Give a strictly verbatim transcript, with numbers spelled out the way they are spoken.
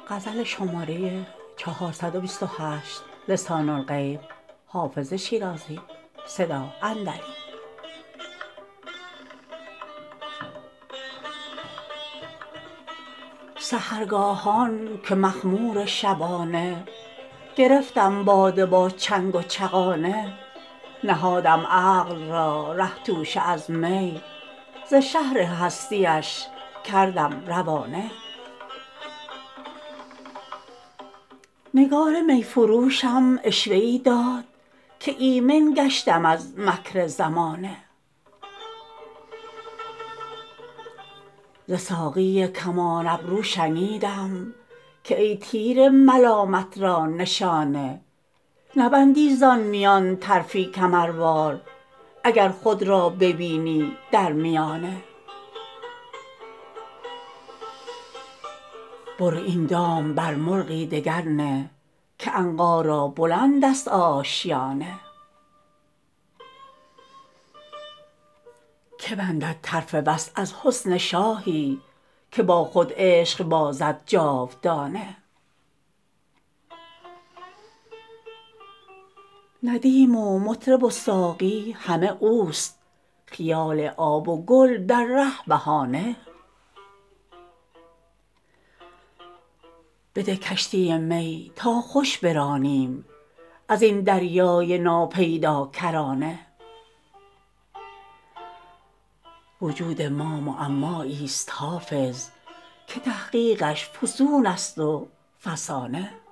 غزل شماره چهارصد و بیست و هشت لسان الغیب حافظ شیرازی صدا اندری سحرگاهان که مخمور شبانه گرفتم باده با چنگ و چغانه نهادم عقل را ره توشه از می ز شهر هستیش کردم روانه نگار می فروشم عشوه ای داد که ایمن گشتم از مکر زمانه ز ساقی کمان ابرو شنیدم که ای تیر ملامت را نشانه نبندی زان میان طرفی کمروار اگر خود را ببینی در میانه برو این دام بر مرغی دگر نه که عنقا را بلندست آشیانه که بندد طرف وصل از حسن شاهی که با خود عشق بازد جاودانه ندیم و مطرب و ساقی همه اوست خیال آب و گل در ره بهانه بده کشتی می تا خوش برانیم از این دریای ناپیدا کرانه وجود ما معماییست حافظ که تحقیقش فسونست و فسانه